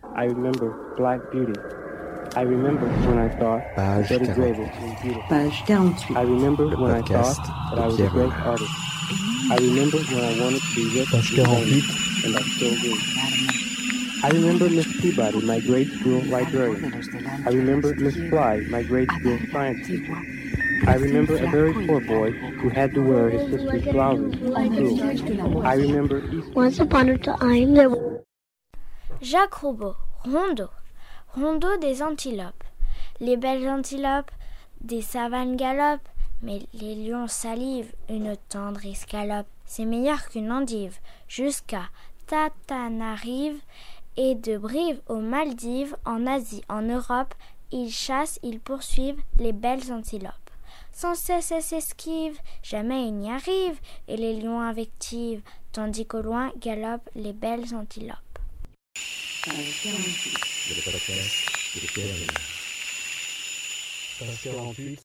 I remember Black Beauty. I remember when I thought Page Betty 48. Grable was beautiful. Page 48. I remember Le when I podcast thought that de I was a Pierre great Roland. artist. I remember when I wanted to be rich Page and 48. famous, and I still do. I remember Miss Peabody, my grade school librarian. I remember Miss Fly, my grade school science teacher. I remember a very poor boy who had to wear his sister's blouses to school. I remember Easter. Once upon a time, there was Jacques Roubaud, Rondeau. Rondeau des antilopes. Les belles antilopes des savanes galopent, mais les lions salivent une tendre escalope. C'est meilleur qu'une endive, jusqu'à Tatanarive et de Brive aux Maldives, en Asie, en Europe. Ils chassent, ils poursuivent les belles antilopes. Sans cesse elles s'esquivent, jamais ils n'y arrivent, et les lions invectivent, tandis qu'au loin galopent les belles antilopes. Le podcast de Pierre Roland. Page 48.